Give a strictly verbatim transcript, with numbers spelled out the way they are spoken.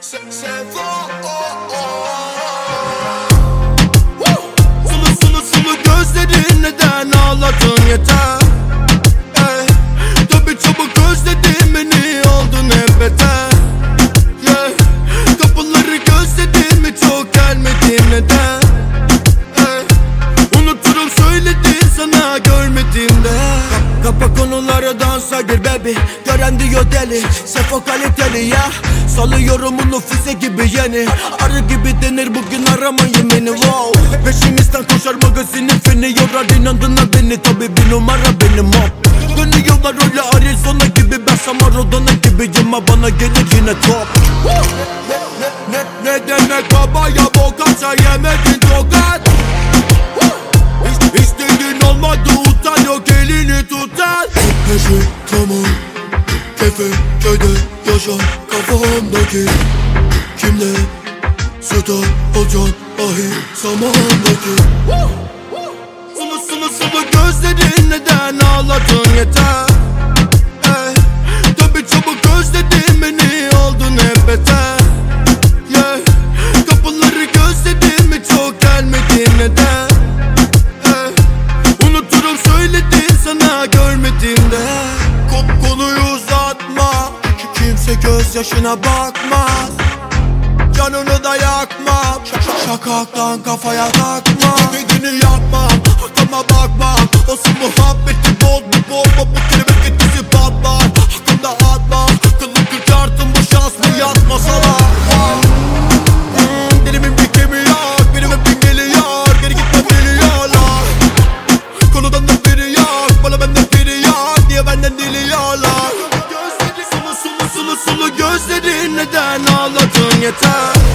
Sulu sulu sulu gözlerin neden ağladın yeter. Hey, tabi çabuk özledin beni, oldun hep beter. Yeah, kapıları gözledin mi, çok gelmedin neden. Hey, unuturum söyledin sana görmediğimde. Kapa konulara dansa gir baby, gören diyor deli, Sefo kaliteli ya. Salıyorum onu füze gibi yeni, arı gibi denir bugün aramayın beni wow. Peşimizden koşar magazinin feni, yorar inandığına beni, tabi bir numara benim hop. Dönüyorlar öyle Arizona gibi, ben Samarodona gibiyim ama bana gelir yine top. Ne, ne, ne, ne demek babaya bokatsa yemedin tokat. Hiç, hiç dediğin olmadı, utan yok elini tutar. Her şey tamam, kefe köyde yaşar kafamdaki. Kimle süt olacaksın ahi zamandaki. Sulu sulu sulu gözlerin neden ağladın yeter. Hey, tabi çabuk özledin beni, oldun hep beter. Yeah, kapıları gözledin mi, çok gelmedin neden. Hey, unuturum söyledin sana görmediğimde. Kop konuyu uzatma, kimse gözyaşına bakmaz. Canını da yakmam, şakaktan kafaya takma. Dediğini yapmam, arkama bakmam. Olsun muhabbeti bol bu bomba, bu kelebek etkisi patlar. Hakkımda atmam, kıllı kırk artım bu şans mı yatmasalar. hmm, Dilimin bir kemiği yok, benim hep geliyor. Geri gitmem biliyorlar, konudan da biri yok. Bana benden biri yok, niye benden diliyorlar. Sulu sulu sulu sulu gözlerin neden ağladın yeter.